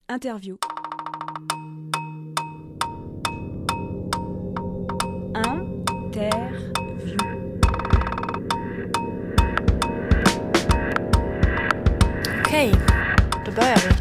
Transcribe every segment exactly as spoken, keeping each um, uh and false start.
Interview. Interview. Okej, då börjar vi.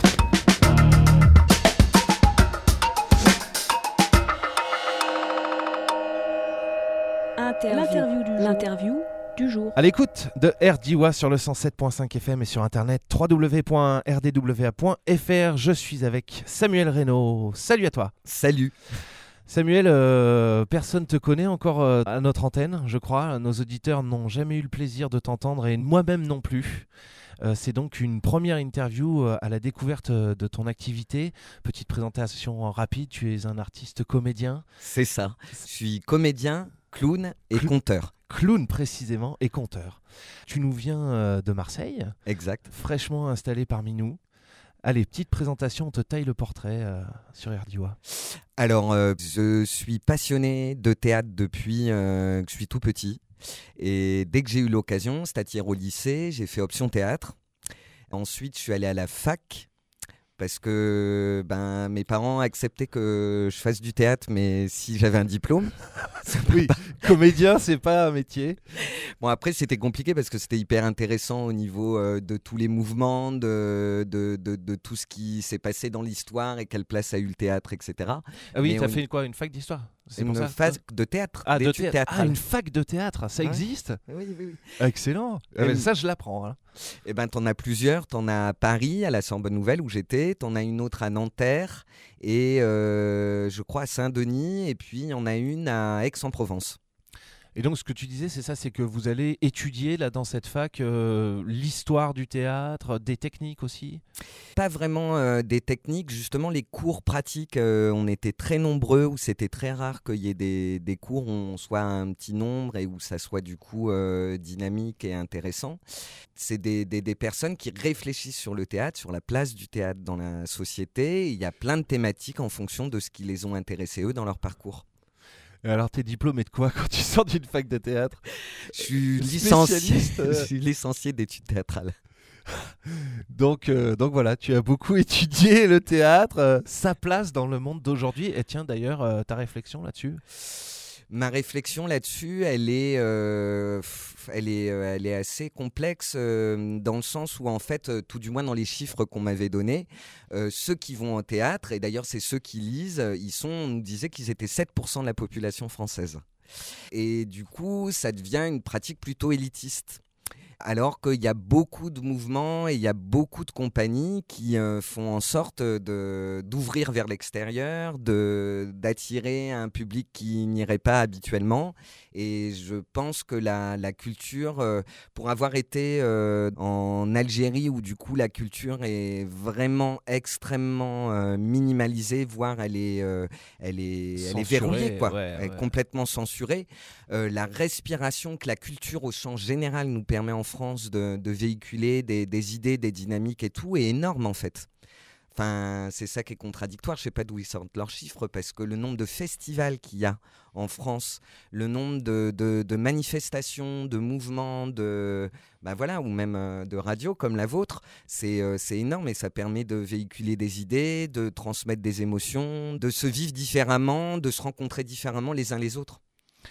Interview. L'interview du jour. L'interview du jour. À l'écoute de R D W A sur le cent sept virgule cinq F M et sur internet w w w point r d w a point f r. Je suis avec Samuel Reynaud. Salut à toi. Salut. Samuel, euh, personne te connaît encore euh, à notre antenne, je crois. Nos auditeurs n'ont jamais eu le plaisir de t'entendre et moi-même non plus. Euh, c'est donc une première interview euh, à la découverte euh, de ton activité. Petite présentation rapide, tu es un artiste comédien. C'est ça. Je suis comédien, clown et Cl- conteur. Clown précisément et conteur. Tu nous viens euh, de Marseille, Exact. fraîchement installé parmi nous. Allez, petite présentation, on te taille le portrait euh, sur R D W A. Alors, euh, je suis passionné de théâtre depuis euh, que je suis tout petit. Et dès que j'ai eu l'occasion, c'est-à-dire au lycée, j'ai fait option théâtre. Ensuite, je suis allé à la fac parce que ben, mes parents acceptaient que je fasse du théâtre, mais si j'avais un diplôme. Oui, comédien, c'est pas un métier. Bon, après, c'était compliqué parce que c'était hyper intéressant au niveau euh, de tous les mouvements, de, de, de, de tout ce qui s'est passé dans l'histoire et quelle place a eu le théâtre, et cetera. Ah oui, Mais t'as on- fait quoi, une fac d'histoire? C'est Une pour ça phase de théâtre, Ah, de d'études théâtre. Ah, théâtrales. une fac de théâtre, ça Ouais. existe? Oui, oui, oui. Excellent. Ah, Euh, ben, ça, je l'apprends. Hein. Eh ben, t'en as plusieurs. T'en as à Paris, à la Sorbonne Nouvelle où j'étais. T'en as une autre à Nanterre et euh, je crois à Saint-Denis. Et puis il y en a une à Aix-en-Provence. Et donc, ce que tu disais, c'est ça, c'est que vous allez étudier là dans cette fac euh, l'histoire du théâtre, des techniques aussi. Pas vraiment euh, des techniques, justement les cours pratiques. euh, on était très nombreux où c'était très rare qu'il y ait des, des cours où on soit un petit nombre et où ça soit du coup euh, dynamique et intéressant. C'est des, des, des personnes qui réfléchissent sur le théâtre, sur la place du théâtre dans la société. Il y a plein de thématiques en fonction de ce qui les ont intéressés eux dans leur parcours. Et alors, t'es diplômé de quoi quand tu sors d'une fac de théâtre? Je suis licencié, Spécialiste, euh. je suis licencié d'études théâtrales. Donc, euh, donc voilà, tu as beaucoup étudié le théâtre, euh, sa place dans le monde d'aujourd'hui. Et tiens, d'ailleurs, euh, ta réflexion là-dessus? Ma réflexion là-dessus, elle est, euh, f- elle est, euh, elle est assez complexe euh, dans le sens où en fait, euh, tout du moins dans les chiffres qu'on m'avait donnés, euh, ceux qui vont au théâtre, et d'ailleurs c'est ceux qui lisent, euh, ils sont, on nous disait qu'ils étaient sept pour cent de la population française. Et du coup, ça devient une pratique plutôt élitiste. Alors qu'il y a beaucoup de mouvements et il y a beaucoup de compagnies qui euh, font en sorte de, d'ouvrir vers l'extérieur, de, d'attirer un public qui n'irait pas habituellement. Et je pense que la, la culture, euh, pour avoir été euh, en Algérie où du coup la culture est vraiment extrêmement euh, minimalisée, voire elle est, euh, elle est, elle est Censurée, verrouillée, quoi. ouais, Elle est ouais. complètement censurée. Euh, la respiration que la culture au sens général nous permet en France de, de véhiculer des, des idées, des dynamiques et tout est énorme en fait. Enfin, c'est ça qui est contradictoire. Je ne sais pas d'où ils sortent leurs chiffres parce que le nombre de festivals qu'il y a en France, le nombre de, de, de manifestations, de mouvements, de, bah voilà, ou même euh, de radios comme la vôtre, c'est, euh, c'est énorme et ça permet de véhiculer des idées, de transmettre des émotions, de se vivre différemment, de se rencontrer différemment les uns les autres.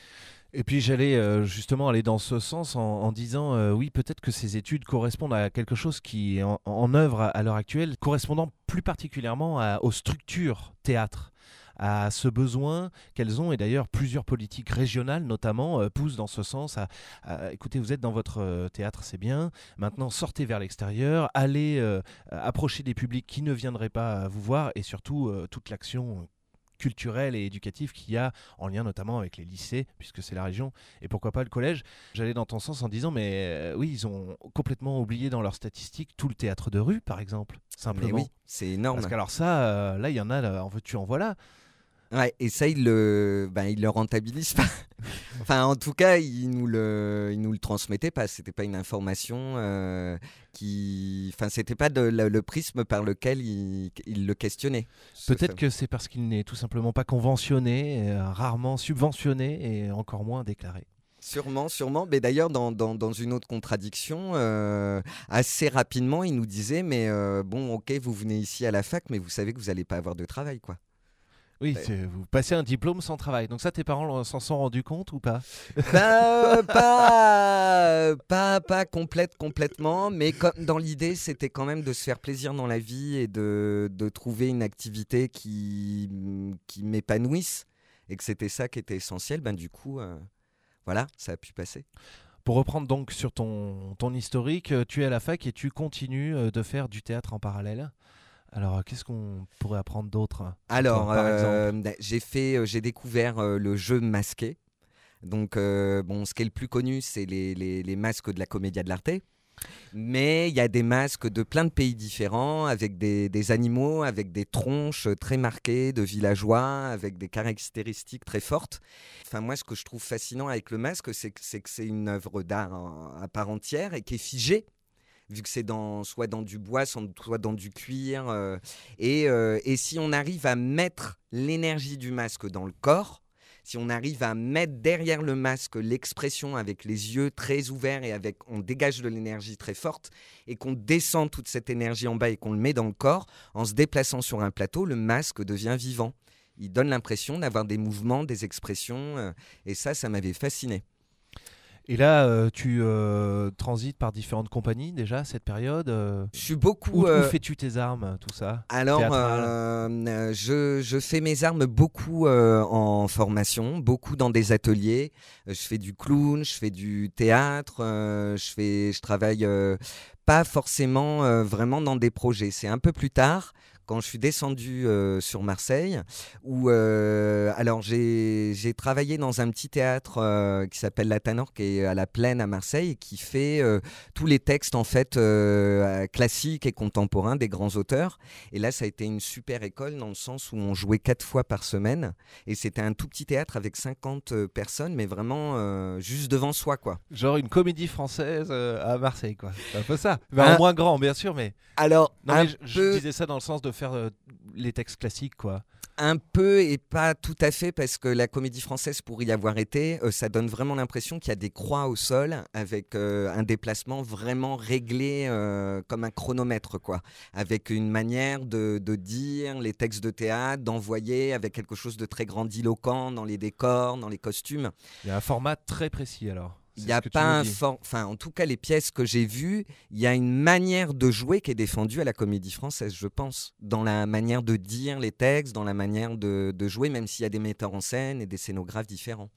Et puis j'allais euh, justement aller dans ce sens en, en disant euh, oui, peut-être que ces études correspondent à quelque chose qui est en, en œuvre à, à l'heure actuelle, correspondant plus particulièrement à- aux structures théâtre, à ce besoin qu'elles ont, et d'ailleurs plusieurs politiques régionales notamment euh, poussent dans ce sens à, à- écoutez, vous êtes dans votre euh, théâtre, c'est bien, maintenant sortez vers l'extérieur, allez euh, approcher des publics qui ne viendraient pas vous voir, et surtout euh, toute l'action culturelle et éducative qu'il y a en lien notamment avec les lycées, puisque c'est la région, et pourquoi pas le collège. J'allais dans ton sens en disant, mais euh, oui, ils ont complètement oublié dans leurs statistiques tout le théâtre de rue, par exemple, simplement. Mais oui, c'est énorme. Parce qu'alors ça, euh, là, il y en a, là, en veux-tu, en voilà. Ouais, et ça, ils le, ben, ils le rentabilisent pas. Enfin, en tout cas, ils nous le, ils nous le transmettaient pas. C'était pas une information euh, qui, enfin, c'était pas de, le, le prisme par lequel ils, ils le questionnaient. Peut-être que c'est parce qu'il n'est tout simplement pas conventionné, euh, rarement subventionné et encore moins déclaré. Sûrement, sûrement. Mais d'ailleurs, dans, dans, dans une autre contradiction, euh, assez rapidement, il nous disait, mais euh, bon, ok, vous venez ici à la fac, mais vous savez que vous n'allez pas avoir de travail, quoi. Oui, c'est- vous passez un diplôme sans travail. Donc ça, tes parents s'en sont rendus compte ou pas? Bah, pas, pas, pas complète, complètement, mais comme dans l'idée, c'était quand même de se faire plaisir dans la vie et de, de trouver une activité qui, qui m'épanouisse et que c'était ça qui était essentiel. Ben, du coup, euh, voilà, ça a pu passer. Pour reprendre donc sur ton, ton historique, euh, tu es à la fac et tu continues euh, de faire du théâtre en parallèle. Alors, euh, qu'est-ce qu'on pourrait apprendre d'autre sur Alors, toi, par euh, exemple? j'ai fait, euh, j'ai découvert euh, le jeu masqué. Donc, euh, bon, ce qui est le plus connu, c'est les, les, les masques de la Commedia dell'arte. Mais il y a des masques de plein de pays différents, avec des, des animaux, avec des tronches très marquées, de villageois, avec des caractéristiques très fortes. Enfin, moi, ce que je trouve fascinant avec le masque, c'est que c'est, que c'est une œuvre d'art en- à part entière et qui est figée, vu que c'est dans, soit dans du bois, soit dans du cuir. euh, et, euh, et si on arrive à mettre l'énergie du masque dans le corps, si on arrive à mettre derrière le masque l'expression avec les yeux très ouverts et avec, on dégage de l'énergie très forte et qu'on descend toute cette énergie en bas et qu'on le met dans le corps, en se déplaçant sur un plateau, le masque devient vivant. Il donne l'impression d'avoir des mouvements, des expressions. euh, et ça, ça m'avait fasciné. Et là, euh, tu euh, transites par différentes compagnies déjà à cette période. euh, Je suis Où, beaucoup... où euh, fais-tu tes armes, tout ça? Alors, Théâtrales. euh, euh, je, je fais mes armes beaucoup euh, en formation, beaucoup dans des ateliers. Euh, Je fais du clown, je fais du théâtre, euh, je, fais, je travaille euh, pas forcément euh, vraiment dans des projets. C'est un peu plus tard, quand je suis descendu euh, sur Marseille, où euh, alors j'ai, j'ai travaillé dans un petit théâtre euh, qui s'appelle La Tanor, qui est à la Plaine à Marseille, et qui fait euh, tous les textes en fait euh, classiques et contemporains des grands auteurs. Et là, ça a été une super école dans le sens où on jouait quatre fois par semaine. Et c'était un tout petit théâtre avec cinquante euh, personnes, mais vraiment euh, juste devant soi, quoi. Genre une comédie française euh, à Marseille, quoi. C'est un peu ça. Mais Hein en moins grand, bien sûr, mais... Alors, Non, un, mais je, je peu, disais ça dans le sens de faire euh, les textes classiques, quoi. un peu et pas tout à fait, parce que la comédie française, pour y avoir été, euh, ça donne vraiment l'impression qu'il y a des croix au sol avec euh, un déplacement vraiment réglé euh, comme un chronomètre, quoi. Avec une manière de, de dire les textes de théâtre, d'envoyer avec quelque chose de très grandiloquent dans les décors, dans les costumes. Il y a un format très précis, alors. Il C'est n'y a ce que tu pas nous un dis. for... Enfin, en tout cas, les pièces que j'ai vues, il y a une manière de jouer qui est défendue à la comédie française, je pense. Dans la manière de dire les textes, dans la manière de, de jouer, même s'il y a des metteurs en scène et des scénographes différents.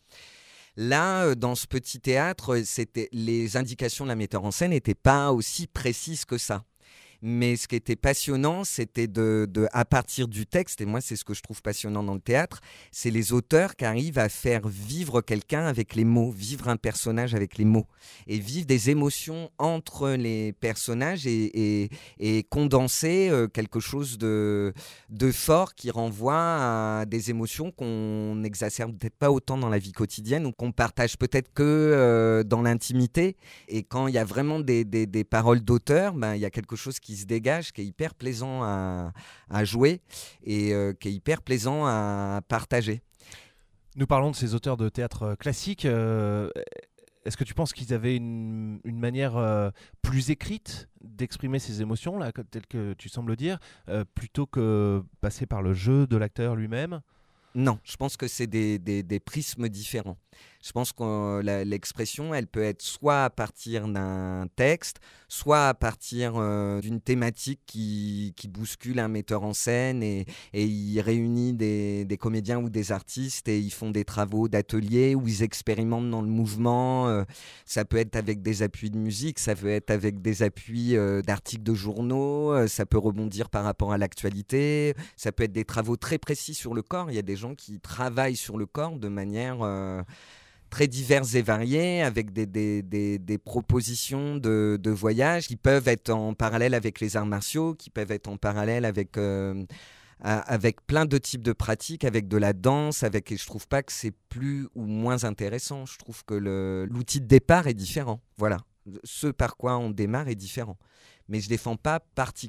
Là, euh, dans ce petit théâtre, c'était... les indications de la metteur en scène n'étaient pas aussi précises que ça. Mais ce qui était passionnant, c'était de, de, à partir du texte, et moi c'est ce que je trouve passionnant dans le théâtre, c'est les auteurs qui arrivent à faire vivre quelqu'un avec les mots, vivre un personnage avec les mots, et vivre des émotions entre les personnages et, et, et condenser euh, quelque chose de, de fort qui renvoie à des émotions qu'on n'exacerbe peut-être pas autant dans la vie quotidienne ou qu'on partage peut-être que euh, dans l'intimité. Et quand il y a vraiment des, des, des paroles d'auteur, ben, il y a quelque chose qui se dégage, qui est hyper plaisant à, à jouer et euh, qui est hyper plaisant à partager. Nous parlons de ces auteurs de théâtre euh, classique. euh, Est-ce que tu penses qu'ils avaient une, une manière euh, plus écrite d'exprimer ces émotions, là, telles que tu sembles dire, euh, plutôt que passer par le jeu de l'acteur lui-même? Non, je pense que c'est des, des, des prismes différents. Je pense que la, l'expression, elle peut être soit à partir d'un texte, soit à partir euh, d'une thématique qui, qui bouscule un metteur en scène et, et il réunit des, des comédiens ou des artistes et ils font des travaux d'atelier où ils expérimentent dans le mouvement. Euh, ça peut être avec des appuis de musique, ça peut être avec des appuis euh, d'articles de journaux, euh, ça peut rebondir par rapport à l'actualité, ça peut être des travaux très précis sur le corps. Il y a des gens qui travaillent sur le corps de manière... Euh, très diverses et variées, avec des, des, des, des propositions de, de voyage qui peuvent être en parallèle avec les arts martiaux, qui peuvent être en parallèle avec, euh, avec plein de types de pratiques, avec de la danse, avec, et je trouve pas que c'est plus ou moins intéressant. Je trouve que le, l'outil de départ est différent. Voilà. Ce par quoi on démarre est différent. Mais je défends pas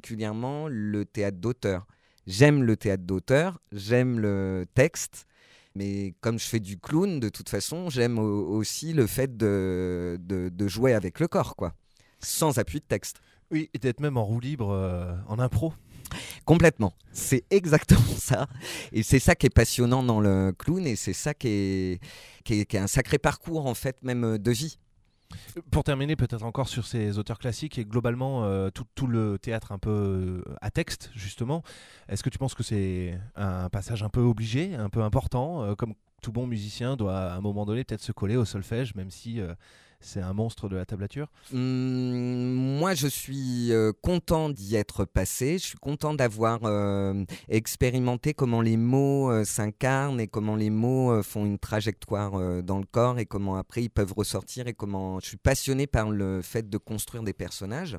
particulièrement le théâtre d'auteur. J'aime le théâtre d'auteur, j'aime le texte, Mais comme je fais du clown, de toute façon, j'aime au- aussi le fait de, de, de jouer avec le corps, quoi, sans appui de texte. Oui, et d'être même en roue libre, euh, en impro. Complètement, c'est exactement ça. Et c'est ça qui est passionnant dans le clown, et c'est ça qui est, qui est, qui est un sacré parcours, en fait, même de vie. Pour terminer, peut-être encore sur ces auteurs classiques et globalement euh, tout, tout le théâtre un peu euh, à texte, justement, est-ce que tu penses que c'est un passage un peu obligé, un peu important, euh, comme tout bon musicien doit à un moment donné peut-être se coller au solfège, même si euh, c'est un monstre de la tablature? Hum, moi, je suis euh, content d'y être passé. Je suis content d'avoir euh, expérimenté comment les mots euh, s'incarnent et comment les mots euh, font une trajectoire euh, dans le corps et comment après ils peuvent ressortir et comment je suis passionné par le fait de construire des personnages.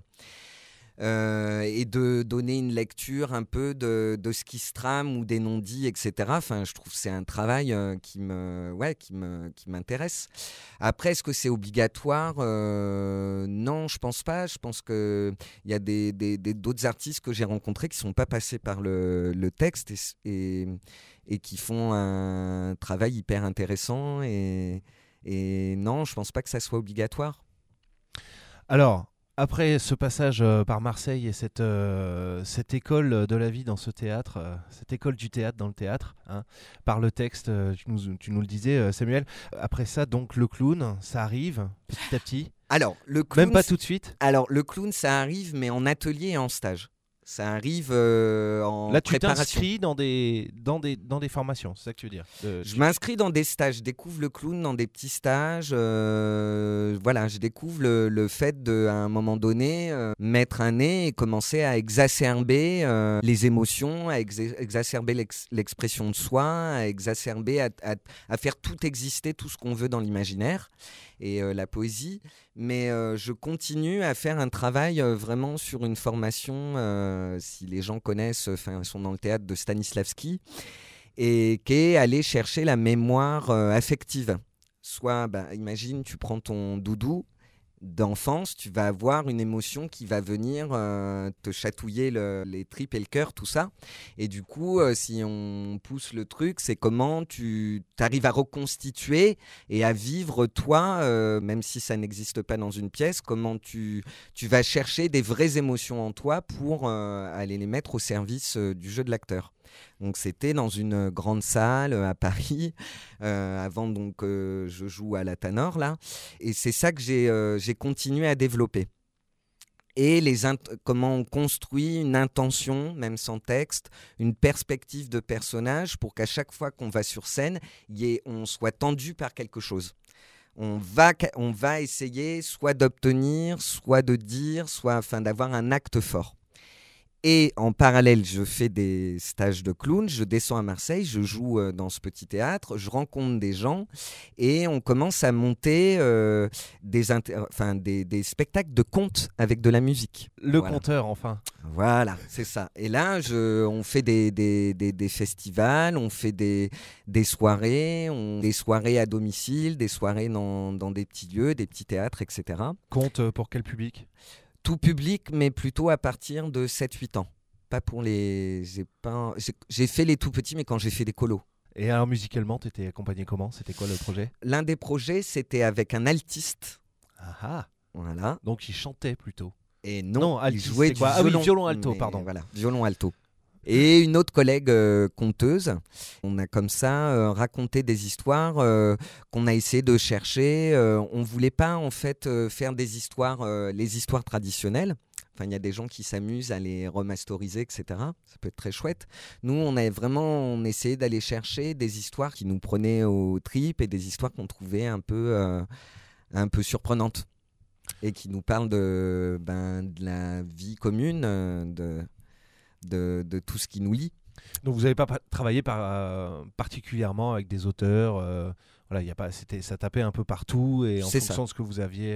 Euh, et de donner une lecture un peu de, de ce qui se trame ou des non-dits, et cetera. Enfin, je trouve que c'est un travail euh, qui me, ouais, qui me, qui m'intéresse. Après, est-ce que c'est obligatoire ? Euh, Non, je pense pas. Je pense que il y a des, des, des, d'autres artistes que j'ai rencontrés qui sont pas passés par le, le texte et, et, et qui font un travail hyper intéressant. Et, et non, je pense pas que ça soit obligatoire. Alors, après ce passage euh, par Marseille et cette, euh, cette école de la vie dans ce théâtre, euh, cette école du théâtre dans le théâtre, hein, par le texte, euh, tu, nous, tu nous le disais, euh, Samuel. Après ça, donc le clown, ça arrive petit à petit. Alors, le clown, Même pas tout de suite. Alors, le clown, ça arrive, mais en atelier et en stage. Ça arrive euh, en Là, tu préparation. t'inscris dans des, dans, des, dans des formations, c'est ça que tu veux dire? Euh, Je tu- m'inscris dans des stages, je découvre le clown dans des petits stages. euh, voilà, je découvre le, le fait de, à un moment donné, euh, mettre un nez et commencer à exacerber euh, les émotions, à exa- exacerber l'ex- l'expression de soi, à exacerber, à, à- à faire tout exister, tout ce qu'on veut dans l'imaginaire et euh, la poésie. Mais euh, je continue à faire un travail euh, vraiment sur une formation, euh, si les gens connaissent, enfin, sont dans le théâtre, de Stanislavski, et qui est aller chercher la mémoire euh, affective. Soit, bah, imagine, tu prends ton doudou d'enfance, tu vas avoir une émotion qui va venir euh, te chatouiller le- les tripes et le cœur, tout ça. Et du coup, euh, si on pousse le truc, c'est comment tu arrives à reconstituer et à vivre toi, euh, même si ça n'existe pas dans une pièce, comment tu, tu vas chercher des vraies émotions en toi pour euh, aller les mettre au service euh, du jeu de l'acteur. Donc c'était dans une grande salle euh, à Paris, euh, avant donc euh, je joue à la Tanor là, et c'est ça que j'ai euh, j'ai continué à développer. Et les int- comment on construit une intention, même sans texte, une perspective de personnage pour qu'à chaque fois qu'on va sur scène, y ait- on soit tendu par quelque chose. On va, ca- on va essayer soit d'obtenir, soit de dire, soit enfin, d'avoir un acte fort. Et en parallèle, je fais des stages de clown, je descends à Marseille, je joue euh, dans ce petit théâtre, je rencontre des gens et on commence à monter euh, des, inter- enfin, des, des spectacles de contes avec de la musique. Le Voilà. conteur, enfin. Voilà, c'est ça. Et là, je, on fait des, des, des, des festivals, on fait des, des soirées, on, des soirées à domicile, des soirées dans, dans des petits lieux, des petits théâtres, et cetera. Compte euh, pour quel public? Tout public, mais plutôt à partir de sept huit ans. Pas pour les... J'ai, pas... j'ai, j'ai fait les tout petits, mais quand j'ai fait des colos. Et alors musicalement, tu étais accompagné comment? C'était quoi le projet? L'un des projets, c'était avec un altiste. Ah ah. Voilà. Donc il chantait plutôt. Et non, Non, il altiste, jouait c'est du quoi? Ah oui, violon. violon alto, Mais pardon. Voilà, violon alto. Et une autre collègue euh, conteuse. On a comme ça euh, raconté des histoires euh, qu'on a essayé de chercher. Euh, on voulait pas en fait euh, faire des histoires, euh, les histoires traditionnelles. Enfin, il y a des gens qui s'amusent à les remasteriser, et cetera. Ça peut être très chouette. Nous, on a vraiment on essayé d'aller chercher des histoires qui nous prenaient aux tripes et des histoires qu'on trouvait un peu, euh, un peu surprenantes et qui nous parlent de, ben, de la vie commune, euh, de, de, de tout ce qui nous lie. Donc vous n'avez pas pa- travaillé par, euh, particulièrement avec des auteurs, euh, voilà, y a pas, c'était, ça tapait un peu partout et en C'est fonction ça. de ce que vous aviez. euh,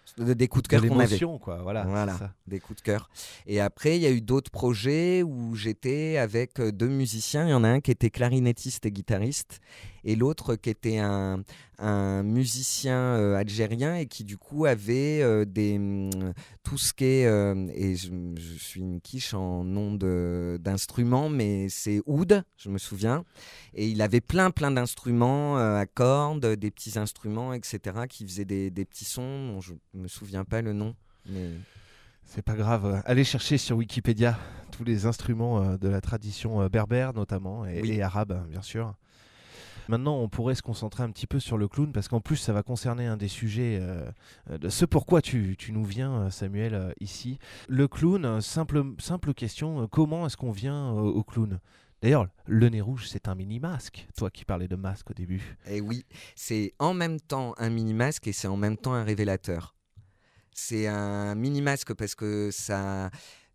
des coups de cœur de qu'on avait. l'émotion, quoi. Voilà, Voilà, c'est ça. des coups de cœur. Et après, il y a eu d'autres projets où j'étais avec euh, deux musiciens. Il y en a un qui était clarinettiste et guitariste, et l'autre qui était un, un musicien euh, algérien et qui du coup avait euh, des, mm, tout ce qui est, euh, et je, je suis une quiche en nom de, d'instruments, mais c'est oud, je me souviens. Et il avait plein, plein d'instruments euh, à cordes, des petits instruments, et cetera, qui faisaient des, des petits sons dont je ne me souviens pas le nom. Mais... C'est pas grave. Allez chercher sur Wikipédia tous les instruments euh, de la tradition euh, berbère notamment et, Oui. et arabe, hein, bien sûr. Maintenant, on pourrait se concentrer un petit peu sur le clown parce qu'en plus, ça va concerner un des sujets euh, de ce pourquoi tu, tu nous viens, Samuel, euh, ici. Le clown, euh, simple, simple question, euh, comment est-ce qu'on vient euh, au clown ? D'ailleurs, le nez rouge, c'est un mini-masque. Toi qui parlais de masque au début. Et oui, c'est en même temps un mini-masque et c'est en même temps un révélateur. C'est un mini-masque parce que ça,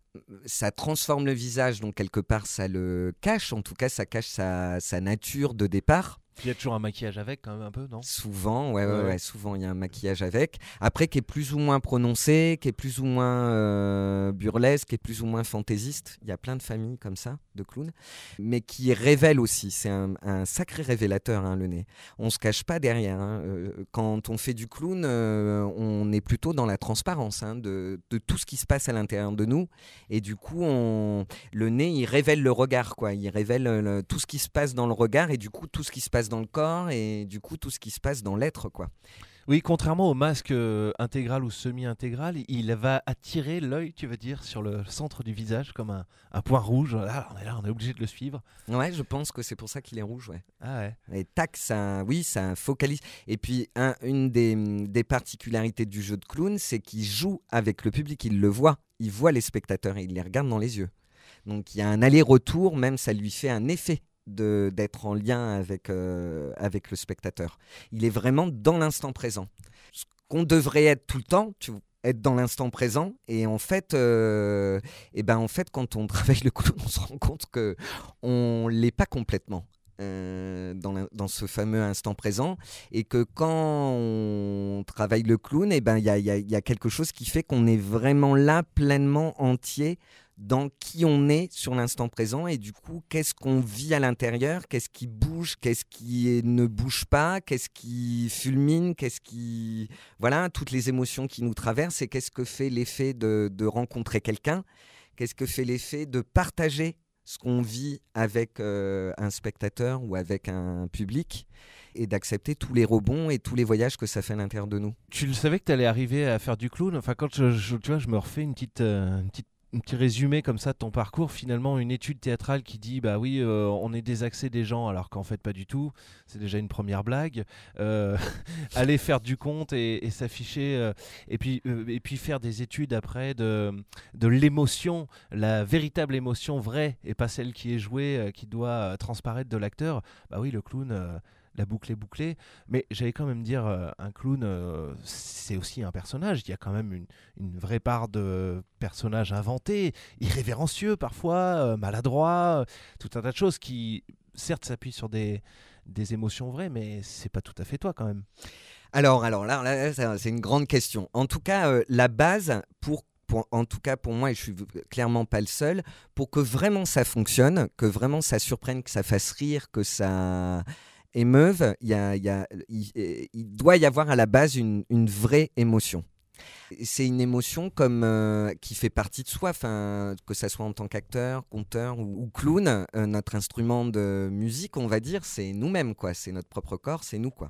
ça transforme le visage, donc quelque part ça le cache, en tout cas ça cache sa, sa nature de départ. Il y a toujours un maquillage avec, quand même, un peu, non ? Souvent, ouais, ouais, Ouais. ouais, souvent il y a un maquillage avec. Après, qui est plus ou moins prononcé, qui est plus ou moins euh, burlesque, qui est plus ou moins fantaisiste. Il y a plein de familles comme ça, de clowns. Mais qui révèle aussi. C'est un, un sacré révélateur, hein, le nez. On ne se cache pas derrière. Hein. Euh, quand on fait du clown, euh, on est plutôt dans la transparence hein, de, de tout ce qui se passe à l'intérieur de nous. Et du coup, on... le nez, il révèle le regard, quoi. Il révèle le... tout ce qui se passe dans le regard et du coup, tout ce qui se passe dans le corps et du coup tout ce qui se passe dans l'être, quoi. Oui, contrairement au masque euh, intégral ou semi-intégral, il va attirer l'œil, tu veux dire, sur le centre du visage comme un, un point rouge. Là, on est là, on est obligé de le suivre. Ouais, je pense que c'est pour ça qu'il est rouge, ouais. Ah ouais. Et tac, ça, oui, ça focalise. Et puis, un, une des, des particularités du jeu de clown, c'est qu'il joue avec le public, il le voit, il voit les spectateurs et il les regarde dans les yeux. Donc, il y a un aller-retour, même ça lui fait un effet. De, d'être en lien avec, euh, avec le spectateur. Il est vraiment dans l'instant présent. Ce qu'on devrait être tout le temps, tu, être dans l'instant présent. Et en fait, euh, et ben en fait quand on travaille le clown, on se rend compte qu'on ne l'est pas complètement. Euh, dans, la, dans ce fameux instant présent, et que quand on travaille le clown, et ben il y a, y a, y a quelque chose qui fait qu'on est vraiment là, pleinement entier dans qui on est sur l'instant présent, et du coup qu'est-ce qu'on vit à l'intérieur, qu'est-ce qui bouge, qu'est-ce qui ne bouge pas, qu'est-ce qui fulmine, qu'est-ce qui... Voilà, toutes les émotions qui nous traversent, et qu'est-ce que fait l'effet de, de rencontrer quelqu'un, qu'est-ce que fait l'effet de partager ce qu'on vit avec euh, un spectateur ou avec un public, et d'accepter tous les rebonds et tous les voyages que ça fait à l'intérieur de nous. Tu le savais que tu allais arriver à faire du clown ? Enfin, quand je, je, tu vois, je me refais une petite, euh, une petite un petit résumé comme ça de ton parcours, finalement une étude théâtrale qui dit bah oui euh, on est désaxé des gens alors qu'en fait pas du tout, c'est déjà une première blague, euh, aller faire du conte et, et s'afficher euh, et, puis, euh, et puis faire des études après de, de l'émotion, la véritable émotion vraie et pas celle qui est jouée, euh, qui doit euh, transparaître de l'acteur. Bah oui, le clown... Euh, la boucle est bouclée, mais j'allais quand même dire euh, un clown euh, c'est aussi un personnage, il y a quand même une, une vraie part de personnage inventé, irrévérencieux parfois, euh, maladroit, euh, tout un tas de choses qui certes s'appuient sur des, des émotions vraies, mais c'est pas tout à fait toi quand même. Alors, alors là, là c'est une grande question. En tout cas, euh, la base pour Pour, en tout cas pour moi, et je suis clairement pas le seul, pour que vraiment ça fonctionne, que vraiment ça surprenne, que ça fasse rire, que ça émeuve, il, y a, il, y a, il, il doit y avoir à la base une, une vraie émotion. C'est une émotion comme, euh, qui fait partie de soi, que ça soit en tant qu'acteur, conteur ou, ou clown. Euh, notre instrument de musique, on va dire, c'est nous-mêmes, quoi. C'est notre propre corps, c'est nous, quoi.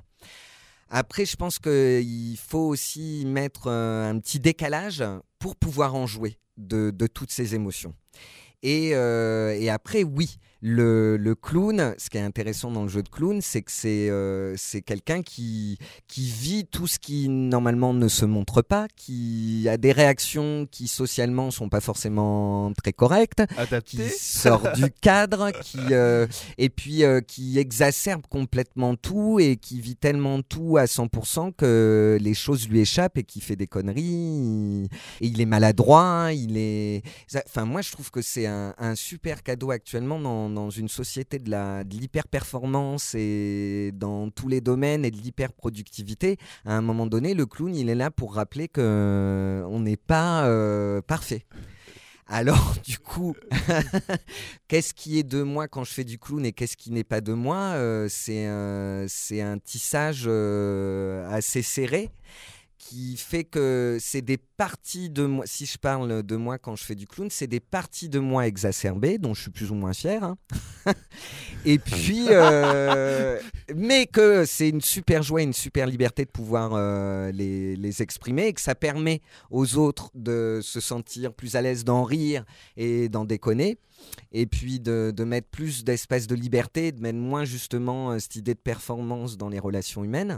Après, je pense qu'il faut aussi mettre euh, un petit décalage pour pouvoir en jouer de, de toutes ces émotions. Et, euh, et après, oui, le, le clown, ce qui est intéressant dans le jeu de clown, c'est que c'est, euh, c'est quelqu'un qui, qui vit tout ce qui normalement ne se montre pas, qui a des réactions qui socialement ne sont pas forcément très correctes, Adapté. Qui sort du cadre, qui, euh, et puis euh, qui exacerbe complètement tout et qui vit tellement tout à cent pour cent que les choses lui échappent et qui fait des conneries. Et il est maladroit, il est... Enfin, moi, je trouve que c'est un, un super cadeau actuellement dans dans une société de, la, de l'hyper-performance et dans tous les domaines et de l'hyper-productivité, à un moment donné, le clown, il est là pour rappeler qu'on n'est pas euh, parfait. Alors, du coup, qu'est-ce qui est de moi quand je fais du clown et qu'est-ce qui n'est pas de moi euh, c'est, euh, c'est un tissage euh, assez serré qui fait que c'est des parties de moi, si je parle de moi quand je fais du clown, c'est des parties de moi exacerbées, dont je suis plus ou moins fier. Hein. Et puis, euh, mais que c'est une super joie, une super liberté de pouvoir euh, les, les exprimer et que ça permet aux autres de se sentir plus à l'aise d'en rire et d'en déconner. Et puis de, de mettre plus d'espace de liberté, de mettre moins justement cette idée de performance dans les relations humaines.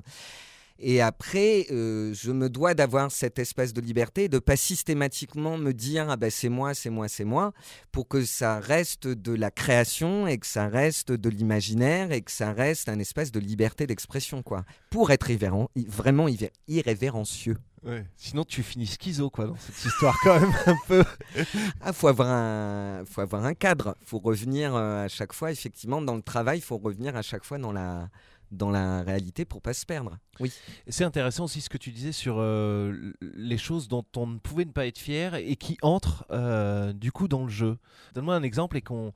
Et après, euh, je me dois d'avoir cet espace de liberté, de ne pas systématiquement me dire ah ben c'est moi, c'est moi, c'est moi, pour que ça reste de la création et que ça reste de l'imaginaire et que ça reste un espace de liberté d'expression, quoi, pour être irrévéren- vraiment irré- irrévérencieux. Ouais. Sinon, tu finis schizo, quoi, dans cette histoire, quand même, un peu. Ah, faut avoir un, faut avoir un cadre. Faut revenir euh, à chaque fois, effectivement, dans le travail, faut revenir à chaque fois dans la. dans la réalité pour pas se perdre. Oui. C'est intéressant aussi ce que tu disais sur euh, les choses dont on ne pouvait ne pas être fier et qui entrent euh, du coup dans le jeu. Donne-moi un exemple et qu'on,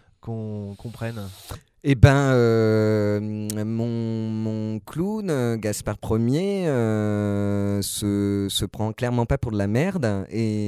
qu'on comprenne. Eh ben, euh, mon, mon clown, euh, Gaspard Premier, euh, se, se prend clairement pas pour de la merde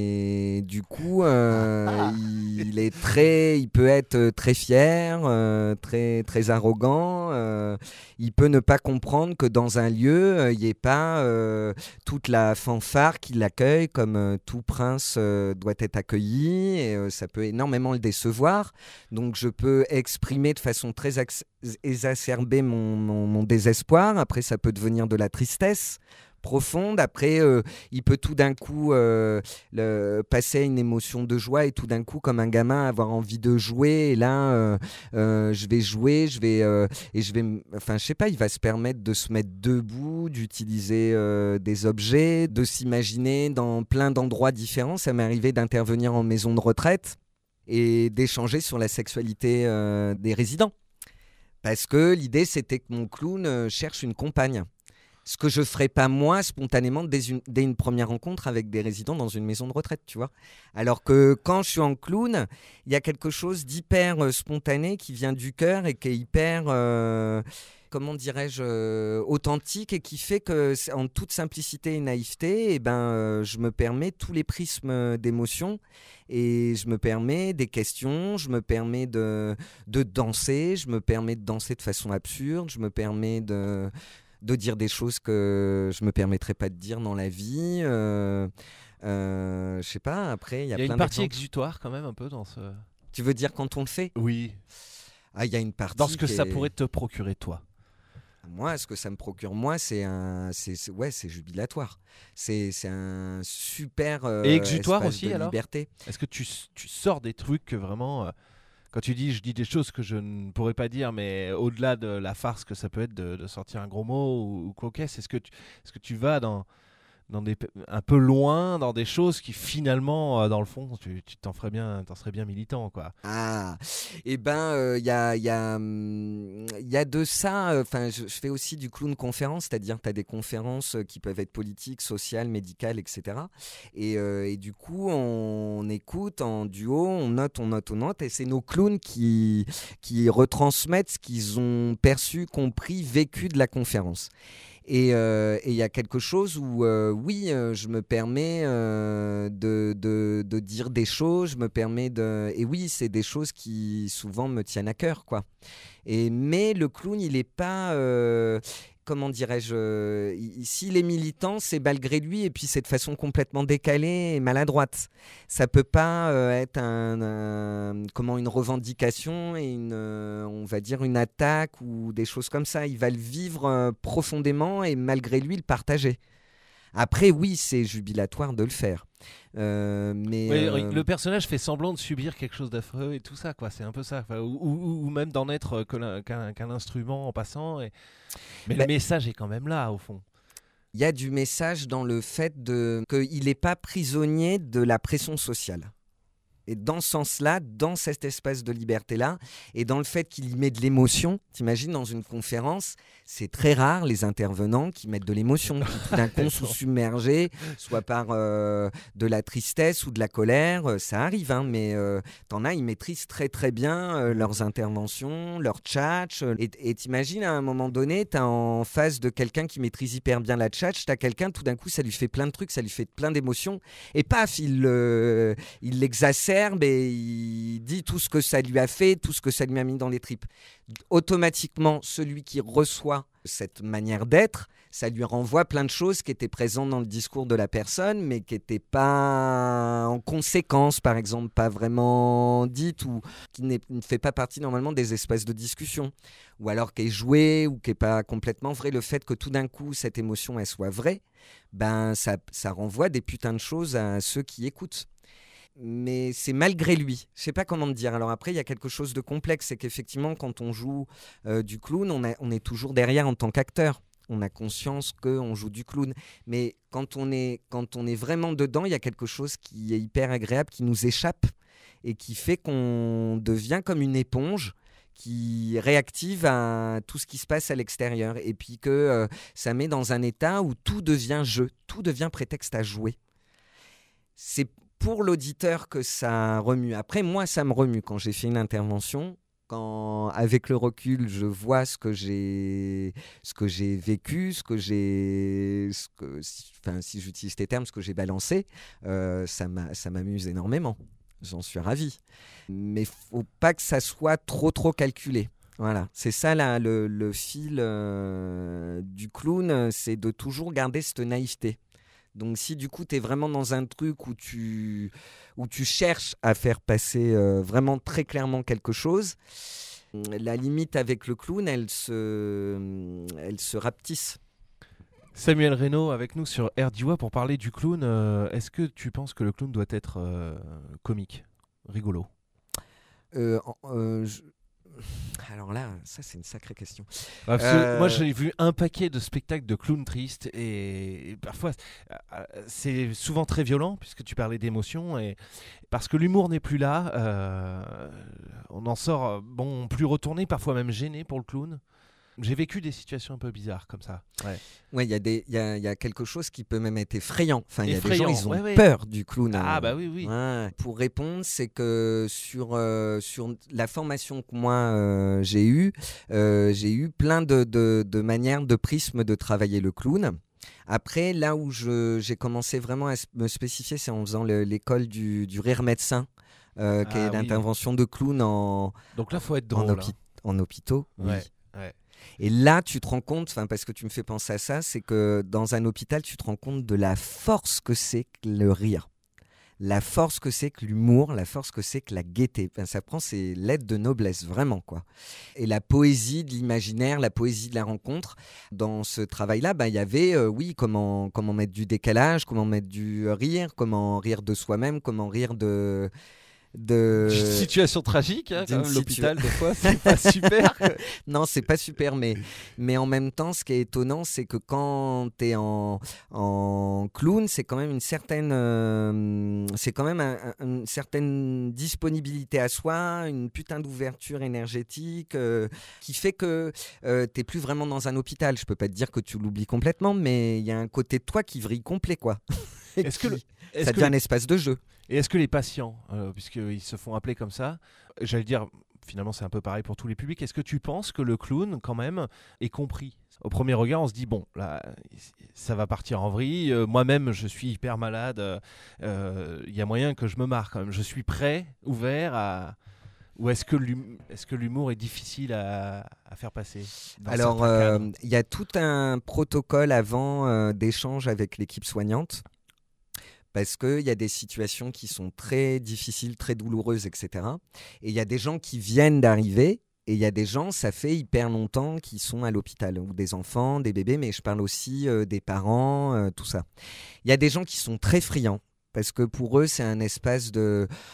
et du coup, euh, il, il est très, il peut être très fier, euh, très, très arrogant. Euh, il peut ne pas comprendre que dans un lieu, euh, il n'y ait pas euh, toute la fanfare qui l'accueille comme euh, tout prince euh, doit être accueilli et euh, ça peut énormément le décevoir. Donc, je peux exprimer de façon très très ex- exacerber mon, mon, mon désespoir. Après, ça peut devenir de la tristesse profonde. Après, euh, il peut tout d'un coup euh, le, passer à une émotion de joie et tout d'un coup, comme un gamin, avoir envie de jouer. Et là, euh, euh, je vais jouer, je vais euh, et je vais, enfin, je sais pas, il va se permettre de se mettre debout, d'utiliser euh, des objets, de s'imaginer dans plein d'endroits différents. Ça m'est arrivé d'intervenir en maison de retraite et d'échanger sur la sexualité euh, des résidents. Parce que l'idée, c'était que mon clown euh, cherche une compagne. Ce que je ne ferais pas moi, spontanément, dès une, dès une première rencontre avec des résidents dans une maison de retraite, tu vois. Alors que quand je suis en clown, il y a quelque chose d'hyper euh, spontané qui vient du cœur et qui est hyper... Euh, comment dirais-je, euh, authentique et qui fait que, en toute simplicité et naïveté, eh ben, euh, je me permets tous les prismes d'émotions et je me permets des questions, je me permets de, de danser, je me permets de danser de façon absurde, je me permets de, de dire des choses que je ne me permettrais pas de dire dans la vie. Euh, euh, je sais pas, après, il y a, y a plein une partie d'exemples. exutoire quand même un peu dans ce... Tu veux dire quand on le fait ? Oui. Ah, il y a une partie Dans ce que qui ça est... pourrait te procurer, toi. Moi, ce que ça me procure, moi, c'est un, c'est, c'est ouais, c'est jubilatoire. C'est, c'est un super euh, Et exutoire espace aussi, de alors liberté. Est-ce que tu, tu sors des trucs que vraiment, euh, quand tu dis, je dis des choses que je ne pourrais pas dire, mais au-delà de la farce que ça peut être de, de sortir un gros mot ou, ou cocasse, est-ce que tu, est-ce que tu vas dans, dans des, un peu loin dans des choses qui finalement, euh, dans le fond, tu, tu t'en ferais bien, t'en serais bien militant, quoi. Ah, et eh ben, il euh, y a, y a, hum, y a de ça. Enfin, je, je fais aussi du clown conférence, c'est-à-dire tu as des conférences qui peuvent être politiques, sociales, médicales, et cetera. Et, euh, et du coup, on, on écoute en duo, on note, on note, on note, et c'est nos clowns qui, qui retransmettent ce qu'ils ont perçu, compris, vécu de la conférence. Et il euh, y a quelque chose où, euh, oui, euh, je me permets euh, de, de, de dire des choses, je me permets de... Et oui, c'est des choses qui souvent me tiennent à cœur, quoi. Et, mais le clown, il n'est pas... Euh, comment dirais-je euh, il, S'il est militant, c'est malgré lui, et puis c'est de façon complètement décalée et maladroite. Ça peut pas euh, être un, un, comment, une revendication et une, euh, on va dire une attaque ou des choses comme ça. Il va le vivre euh, profondément et malgré lui le partager. Après, oui, c'est jubilatoire de le faire. Euh, mais oui, euh... le personnage fait semblant de subir quelque chose d'affreux et tout ça, quoi. C'est un peu ça. Enfin, ou, ou, ou même d'en être qu'un, qu'un instrument en passant. Et... Mais bah, le message est quand même là, au fond. Il y a du message dans le fait de... qu'il n'est pas prisonnier de la pression sociale. Et dans ce sens-là, dans cet espace de liberté-là, et dans le fait qu'il y met de l'émotion, t'imagines dans une conférence, c'est très rare les intervenants qui mettent de l'émotion, qui tout d'un coup sont submergés, soit par euh, de la tristesse ou de la colère, euh, ça arrive, hein, mais euh, t'en as, ils maîtrisent très très bien euh, leurs interventions, leurs tchatch, et, et t'imagines à un moment donné, t'as en face de quelqu'un qui maîtrise hyper bien la tchatch, t'as quelqu'un, tout d'un coup, ça lui fait plein de trucs, ça lui fait plein d'émotions, et paf, il, euh, il l'exacerbe, et il dit tout ce que ça lui a fait, tout ce que ça lui a mis dans les tripes. Automatiquement, celui qui reçoit cette manière d'être, ça lui renvoie plein de choses qui étaient présentes dans le discours de la personne, mais qui n'étaient pas en conséquence, par exemple, pas vraiment dites, ou qui ne fait pas partie normalement des espaces de discussion, ou alors qui est jouée, ou qui n'est pas complètement vraie. Le fait que tout d'un coup, cette émotion, elle soit vraie, ben, ça, ça renvoie des putains de choses à ceux qui écoutent. Mais c'est malgré lui. Je sais pas comment te dire. Alors après, il y a quelque chose de complexe, c'est qu'effectivement, quand on joue euh, du clown, on, a, on est toujours derrière en tant qu'acteur. On a conscience qu'on joue du clown. Mais quand on est, quand on est vraiment dedans, il y a quelque chose qui est hyper agréable, qui nous échappe et qui fait qu'on devient comme une éponge qui réactive à tout ce qui se passe à l'extérieur. Et puis que euh, ça met dans un état où tout devient jeu, tout devient prétexte à jouer. C'est pour l'auditeur que ça remue. Après, moi, ça me remue quand j'ai fait une intervention. Quand, avec le recul, je vois ce que j'ai, ce que j'ai vécu, ce que j'ai, ce que, enfin, si j'utilise tes termes, ce que j'ai balancé, euh, ça, m'a, ça m'amuse énormément. J'en suis ravi. Mais faut pas que ça soit trop, trop calculé. Voilà, c'est ça là, le, le fil euh, du clown, c'est de toujours garder cette naïveté. Donc si du coup tu es vraiment dans un truc où tu, où tu cherches à faire passer euh, vraiment très clairement quelque chose, la limite avec le clown, elle se, elle se rapetisse. Samuel Reynaud avec nous sur R D I W A pour parler du clown. Euh, est-ce que tu penses que le clown doit être euh, comique, rigolo ? euh, euh, je... Alors là, ça c'est une sacrée question. Euh... Moi j'ai vu un paquet de spectacles de clowns tristes et, et parfois c'est souvent très violent puisque tu parlais d'émotion et parce que l'humour n'est plus là, euh... on en sort bon plus retourné, parfois même gêné pour le clown. J'ai vécu des situations un peu bizarres comme ça. Ouais, ouais, il y a des, il y a, il y a quelque chose qui peut même être effrayant. Enfin, il y a des gens, ils ont ouais, ouais. peur du clown. Ah euh, bah oui, oui. Ouais. Pour répondre, c'est que sur euh, sur la formation que moi euh, j'ai eue, euh, j'ai eu plein de, de de manières, de prismes de travailler le clown. Après, là où je, j'ai commencé vraiment à me spécifier, c'est en faisant le, l'école du, du rire médecin, euh, qui ah, est oui. l'intervention de clown en. Donc là, faut être drôle. En, hôpi- en hôpitaux. Ouais. Oui. Ouais. Et là, tu te rends compte, parce que tu me fais penser à ça, c'est que dans un hôpital, tu te rends compte de la force que c'est que le rire, la force que c'est que l'humour, la force que c'est que la gaieté. Enfin, ça prend ses lettres de noblesse, vraiment, quoi. Et la poésie de l'imaginaire, la poésie de la rencontre. Dans ce travail-là, bah, il y avait, euh, oui, comment, comment mettre du décalage, comment mettre du rire, comment rire de soi-même, comment rire de... de situation tragique hein, quand même, situa... l'hôpital des fois c'est pas super. Non, c'est pas super, mais mais en même temps ce qui est étonnant c'est que quand t'es en en clown c'est quand même une certaine euh, c'est quand même un, un, une certaine disponibilité à soi, une putain d'ouverture énergétique euh, qui fait que euh, t'es plus vraiment dans un hôpital. Je peux pas te dire que tu l'oublies complètement, mais il y a un côté de toi qui vrille complet, quoi. Est-ce que le... Est-ce ça devient que... un espace de jeu. Et est-ce que les patients, euh, puisqu'ils se font appeler comme ça, j'allais dire, finalement c'est un peu pareil pour tous les publics, est-ce que tu penses que le clown, quand même, est compris ? Au premier regard, on se dit, bon, là, ça va partir en vrille, euh, moi-même je suis hyper malade, il euh, y a moyen que je me marre quand même, je suis prêt, ouvert à... Ou est-ce que, l'hum... est-ce que l'humour est difficile à, à faire passer ? Alors, il euh, y a tout un protocole avant euh, d'échange avec l'équipe soignante. Parce qu'il y a des situations qui sont très difficiles, très douloureuses, et cetera. Et il y a des gens qui viennent d'arriver, et il y a des gens, ça fait hyper longtemps, qui sont à l'hôpital, ou des enfants, des bébés, mais je parle aussi euh, des parents, euh, tout ça. Il y a des gens qui sont très friands, parce que pour eux, c'est un espace de...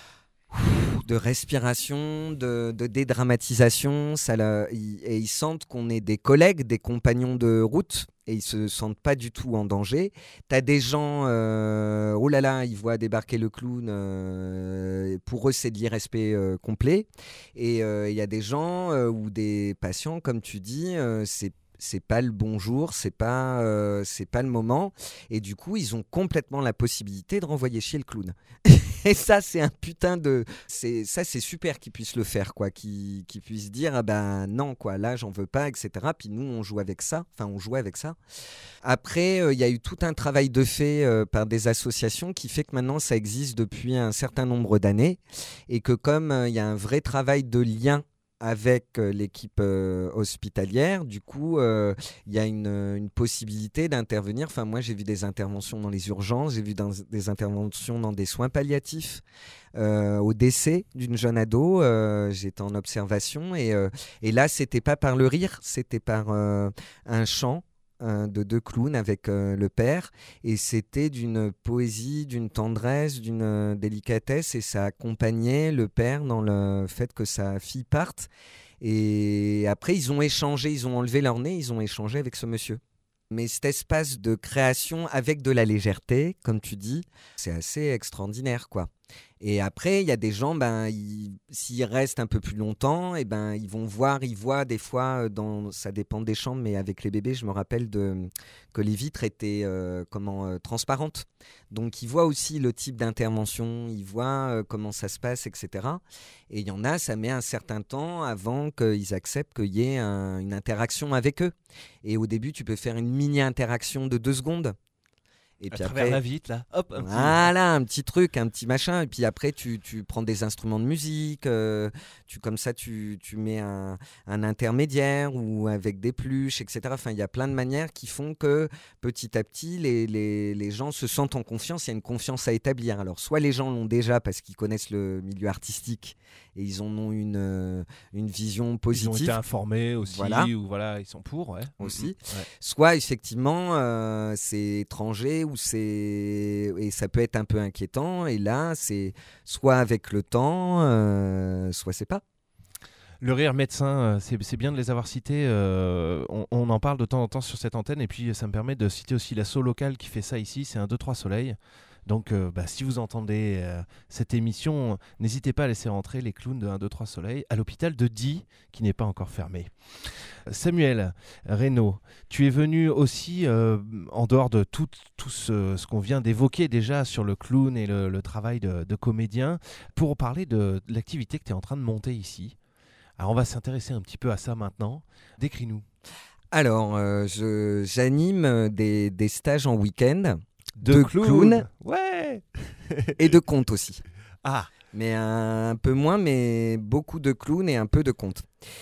de respiration, de, de dédramatisation. Ça, là, ils, et ils sentent qu'on est des collègues, des compagnons de route, et ils se sentent pas du tout en danger. T'as des gens, euh, oh là là, ils voient débarquer le clown. Euh, pour eux, c'est de l'irrespect euh, complet. Et il euh, y a des gens euh, ou des patients, comme tu dis, euh, c'est c'est pas le bon jour, c'est pas, euh, c'est pas le moment. Et du coup, ils ont complètement la possibilité de renvoyer chier le clown. Et ça, c'est un putain de... C'est, ça, c'est super qu'ils puissent le faire, quoi. Qu'ils, qu'ils puissent dire, ah ben non, quoi, là, j'en veux pas, et cetera. Puis nous, on joue avec ça. Enfin, on jouait avec ça. Après, il euh, y a eu tout un travail de fait euh, par des associations qui fait que maintenant, ça existe depuis un certain nombre d'années. Et que comme il euh, y a un vrai travail de lien avec euh, l'équipe euh, hospitalière, du coup, il euh, y a une, une possibilité d'intervenir. Enfin, moi, j'ai vu des interventions dans les urgences, j'ai vu dans, des interventions dans des soins palliatifs, euh, au décès d'une jeune ado. Euh, j'étais en observation et, euh, et là, c'était pas par le rire, c'était par euh, un chant de deux clowns avec euh, le père, et c'était d'une poésie, d'une tendresse, d'une euh, délicatesse, et ça accompagnait le père dans le fait que sa fille parte. Et après, ils ont échangé, ils ont enlevé leur nez, ils ont échangé avec ce monsieur. Mais cet espace de création avec de la légèreté, comme tu dis, c'est assez extraordinaire, quoi. Et après, il y a des gens, ben, ils, s'ils restent un peu plus longtemps, et ben, ils vont voir, ils voient des fois, dans, ça dépend des chambres, mais avec les bébés, je me rappelle de, que les vitres étaient euh, comment, euh, transparentes. Donc, ils voient aussi le type d'intervention, ils voient euh, comment ça se passe, et cetera. Et il y en a, ça met un certain temps avant qu'ils acceptent qu'il y ait un, une interaction avec eux. Et au début, tu peux faire une mini-interaction de deux secondes. Et à puis travers après, la vitre, là, hop, un petit... voilà, un petit truc, un petit machin. Et puis après, tu, tu prends des instruments de musique, euh, tu, comme ça, tu, tu mets un, un intermédiaire ou avec des pluches, et cetera. Enfin, il y a plein de manières qui font que petit à petit, les, les, les gens se sentent en confiance. Il y a une confiance à établir. Alors, soit les gens l'ont déjà parce qu'ils connaissent le milieu artistique et ils en ont une, euh, une vision positive. Ils ont été informés aussi, voilà. ou voilà, ils sont pour, ouais. Aussi. Mmh, ouais. Soit effectivement, euh, c'est étranger ou c'est et ça peut être un peu inquiétant. Et là, c'est soit avec le temps, euh, soit c'est pas. Le rire médecin, c'est, c'est bien de les avoir cités. Euh, on, on en parle de temps en temps sur cette antenne, et puis ça me permet de citer aussi l'asso locale qui fait ça ici. C'est un deux trois Soleil. Donc, euh, bah, si vous entendez euh, cette émission, n'hésitez pas à laisser rentrer les clowns de un deux trois Soleil à l'hôpital de Die, qui n'est pas encore fermé. Samuel Reynaud, tu es venu aussi, euh, en dehors de tout, tout ce, ce qu'on vient d'évoquer déjà sur le clown et le, le travail de, de comédien, pour parler de, de l'activité que tu es en train de monter ici. Alors, on va s'intéresser un petit peu à ça maintenant. Décris-nous. Alors, euh, je, j'anime des, des stages en week-end. De, de clown. clown Ouais. Et de contes aussi. Ah. Mais un, un peu moins, mais beaucoup de clowns et un peu de contes.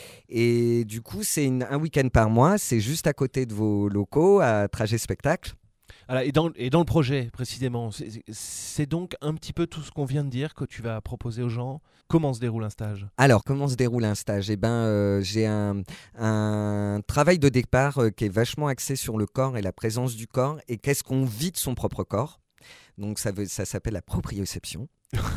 Et du coup, c'est une, un week-end par mois. C'est juste à côté de vos locaux, à Trajet Spectacle. Alors, et, dans, et dans le projet, précisément, c'est, c'est donc un petit peu tout ce qu'on vient de dire que tu vas proposer aux gens. Comment se déroule un stage ? Alors, comment se déroule un stage ? Eh ben, euh, j'ai un, un travail de départ euh, qui est vachement axé sur le corps et la présence du corps et qu'est-ce qu'on vit de son propre corps. Donc, ça, veut, ça s'appelle la proprioception.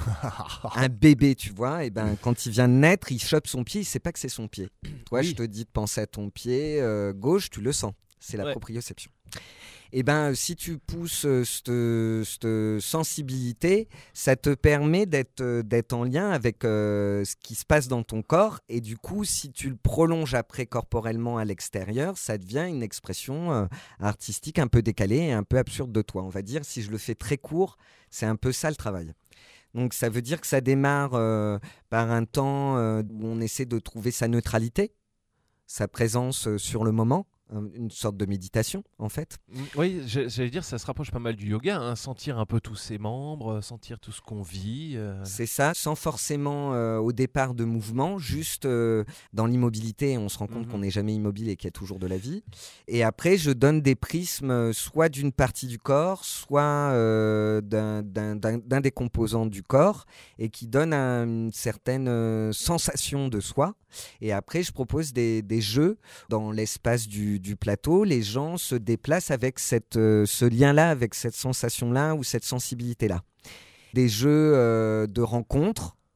Un bébé, tu vois, et ben, quand il vient de naître, il chope son pied, il ne sait pas que c'est son pied. Toi, oui. Je te dis de penser à ton pied euh, gauche, tu le sens. C'est la ouais. proprioception. Et ben, si tu pousses euh, cette, cette sensibilité, ça te permet d'être, euh, d'être en lien avec euh, ce qui se passe dans ton corps. Et du coup, si tu le prolonges après corporellement à l'extérieur, ça devient une expression euh, artistique un peu décalée et un peu absurde de toi. On va dire, si je le fais très court, c'est un peu ça le travail. Donc ça veut dire que ça démarre euh, par un temps euh, où on essaie de trouver sa neutralité, sa présence euh, sur le moment. Une sorte de méditation, en fait. Oui, j'allais dire, ça se rapproche pas mal du yoga, hein, sentir un peu tous ses membres, sentir tout ce qu'on vit. Euh... C'est ça, sans forcément euh, au départ de mouvement, juste euh, dans l'immobilité, on se rend compte mm-hmm. qu'on n'est jamais immobile et qu'il y a toujours de la vie. Et après, je donne des prismes, soit d'une partie du corps, soit euh, d'un, d'un, d'un, d'un des composants du corps, et qui donne un, une certaine euh, sensation de soi. Et après, je propose des, des jeux dans l'espace du, du plateau. Les gens se déplacent avec cette, euh, ce lien-là, avec cette sensation-là ou cette sensibilité-là. Des jeux euh, de rencontres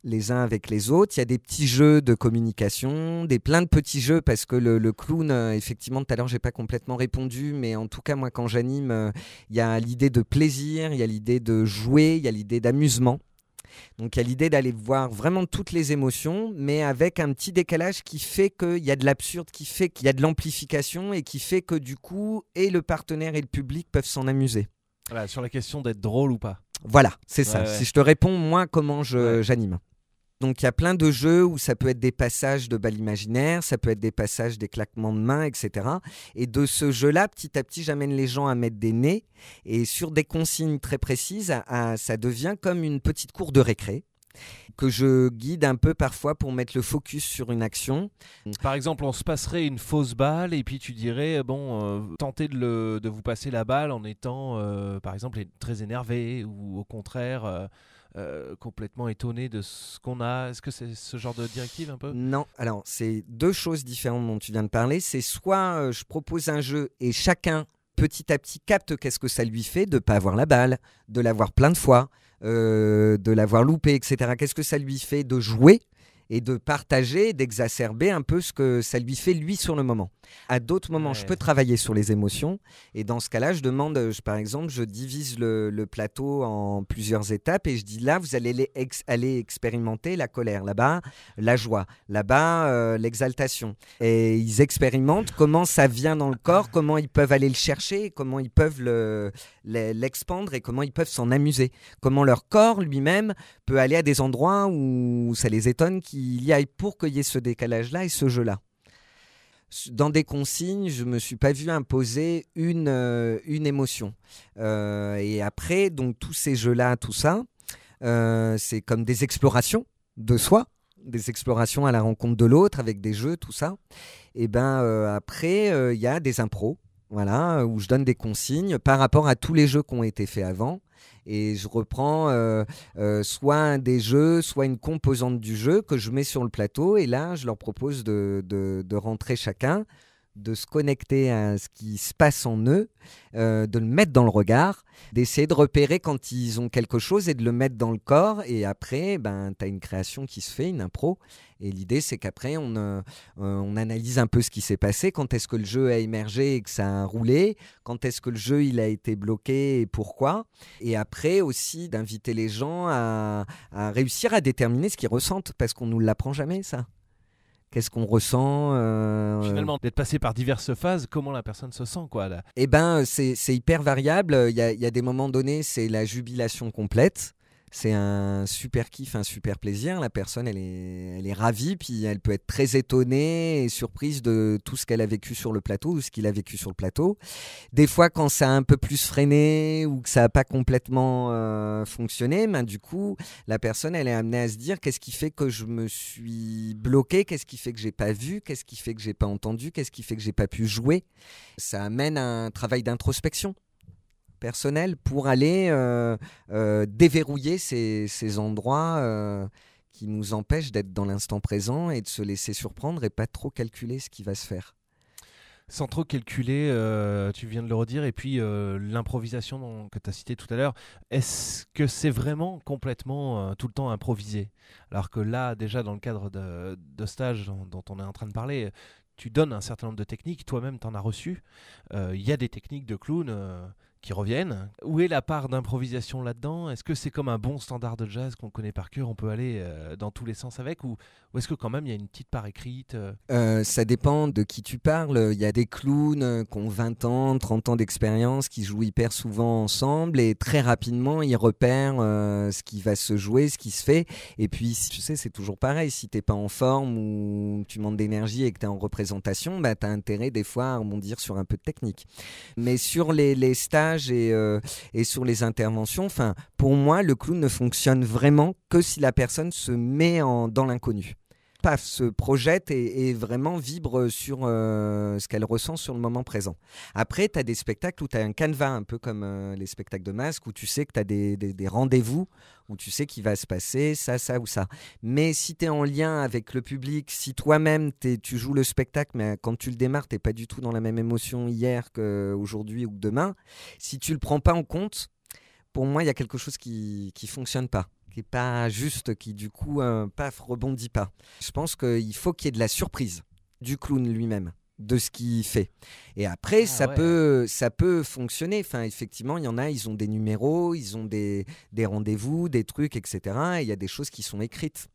les uns avec les autres. Il y a des petits jeux de communication, des plein de petits jeux parce que le, le clown, euh, effectivement, tout à l'heure, j'ai pas complètement répondu, mais en tout cas, moi, quand j'anime, euh, il y a l'idée de plaisir, il y a l'idée de jouer, il y a l'idée d'amusement. Donc, il y a l'idée d'aller voir vraiment toutes les émotions, mais avec un petit décalage qui fait qu'il y a de l'absurde, qui fait qu'il y a de l'amplification et qui fait que du coup, et le partenaire et le public peuvent s'en amuser. Voilà, sur la question d'être drôle ou pas. Voilà, c'est ça. Ouais, ouais. Si je te réponds, moi, comment je, Ouais. j'anime. Donc, il y a plein de jeux où ça peut être des passages de balles imaginaires, ça peut être des passages, des claquements de mains, et cetera. Et de ce jeu-là, petit à petit, j'amène les gens à mettre des nez. Et sur des consignes très précises, à, à, ça devient comme une petite cour de récré que je guide un peu parfois pour mettre le focus sur une action. Par exemple, on se passerait une fausse balle et puis tu dirais, bon, euh, tentez de, le, de vous passer la balle en étant, euh, par exemple, très énervé ou au contraire... Euh, Euh, complètement étonné de ce qu'on a. Est-ce que c'est ce genre de directive un peu ? Non, alors c'est deux choses différentes dont tu viens de parler. C'est soit euh, je propose un jeu et chacun petit à petit capte qu'est-ce que ça lui fait de ne pas avoir la balle, de l'avoir plein de fois, euh, de l'avoir loupé, et cetera. Qu'est-ce que ça lui fait de jouer et de partager, d'exacerber un peu ce que ça lui fait lui sur le moment. À d'autres moments, Ouais. je peux travailler sur les émotions et dans ce cas-là, je demande, je, par exemple, je divise le, le plateau en plusieurs étapes et je dis là, vous allez les ex- aller expérimenter la colère, là-bas, la joie, là-bas, euh, l'exaltation. Et ils expérimentent comment ça vient dans le corps, comment ils peuvent aller le chercher, comment ils peuvent le, le- l'expandre et comment ils peuvent s'en amuser. Comment leur corps lui-même peut aller à des endroits où ça les étonne qu'il y aille pour qu'il y ait ce décalage-là et ce jeu-là. Dans des consignes, je ne me suis pas vu imposer une, euh, une émotion. Euh, et après, donc, tous ces jeux-là, tout ça, euh, c'est comme des explorations de soi, des explorations à la rencontre de l'autre avec des jeux, tout ça. Et ben euh, après, il euh, y a des impros, voilà, où je donne des consignes par rapport à tous les jeux qui ont été faits avant. Et je reprends euh, euh, soit un des jeux, soit une composante du jeu que je mets sur le plateau. Et là, je leur propose de, de, de rentrer chacun, de se connecter à ce qui se passe en eux, euh, de le mettre dans le regard, d'essayer de repérer quand ils ont quelque chose et de le mettre dans le corps. Et après, ben, tu as une création qui se fait, une impro. Et l'idée, c'est qu'après, on, euh, on analyse un peu ce qui s'est passé, quand est-ce que le jeu a émergé et que ça a roulé, quand est-ce que le jeu il a été bloqué et pourquoi. Et après aussi, d'inviter les gens à, à réussir à déterminer ce qu'ils ressentent, parce qu'on ne nous l'apprend jamais, ça. Qu'est-ce qu'on ressent euh... Finalement, d'être passé par diverses phases, comment la personne se sent, quoi, là. Eh ben, c'est, c'est hyper variable. Il y a, il y a des moments donnés, c'est la jubilation complète. C'est un super kiff, un super plaisir. La personne, elle est, elle est ravie, puis elle peut être très étonnée et surprise de tout ce qu'elle a vécu sur le plateau ou ce qu'il a vécu sur le plateau. Des fois, quand ça a un peu plus freiné ou que ça n'a pas complètement euh, fonctionné, ben, du coup, la personne, elle est amenée à se dire qu'est-ce qui fait que je me suis bloqué, qu'est-ce qui fait que je n'ai pas vu, qu'est-ce qui fait que je n'ai pas entendu, qu'est-ce qui fait que je n'ai pas pu jouer. Ça amène à un travail d'introspection personnel pour aller euh, euh, déverrouiller ces, ces endroits euh, qui nous empêchent d'être dans l'instant présent et de se laisser surprendre et pas trop calculer ce qui va se faire. Sans trop calculer, euh, tu viens de le redire, et puis euh, l'improvisation dont, que tu as cité tout à l'heure, est-ce que c'est vraiment complètement euh, tout le temps improvisé ? Alors que là, déjà dans le cadre de, de stage dont, dont on est en train de parler, tu donnes un certain nombre de techniques, toi-même tu en as reçu. Il euh, y a des techniques de clown euh, qui reviennent. Où est la part d'improvisation là-dedans ? Est-ce que c'est comme un bon standard de jazz qu'on connaît par cœur, on peut aller euh, dans tous les sens avec, ou, ou est-ce que quand même il y a une petite part écrite euh... Euh, ça dépend de qui tu parles. Il y a des clowns qui ont vingt ans, trente ans d'expérience, qui jouent hyper souvent ensemble et très rapidement ils repèrent euh, ce qui va se jouer, ce qui se fait. Et puis tu sais, c'est toujours pareil, si t'es pas en forme ou tu manques d'énergie et que t'es en représentation, bah, t'as intérêt des fois à rebondir sur un peu de technique. Mais sur les, les stages et, euh, et sur les interventions, enfin, pour moi, le clown ne fonctionne vraiment que si la personne se met en, dans l'inconnu. Paf, se projette et, et vraiment vibre sur euh, ce qu'elle ressent sur le moment présent. Après, tu as des spectacles où tu as un canevas, un peu comme euh, les spectacles de masque, où tu sais que tu as des, des, des rendez-vous, où tu sais qu'il va se passer ça, ça ou ça. Mais si tu es en lien avec le public, si toi-même tu joues le spectacle, mais quand tu le démarres, tu n'es pas du tout dans la même émotion hier qu'aujourd'hui ou que demain, si tu ne le prends pas en compte, pour moi, il y a quelque chose qui ne fonctionne pas. qui est pas juste, qui du coup, euh, paf, rebondit pas. Je pense qu'il faut qu'il y ait de la surprise du clown lui-même, de ce qu'il fait. Et après, ah, ça, ouais. peut, ça peut fonctionner. Enfin, effectivement, il y en a, ils ont des numéros, ils ont des, des rendez-vous, des trucs, et cetera. Et il y a des choses qui sont écrites.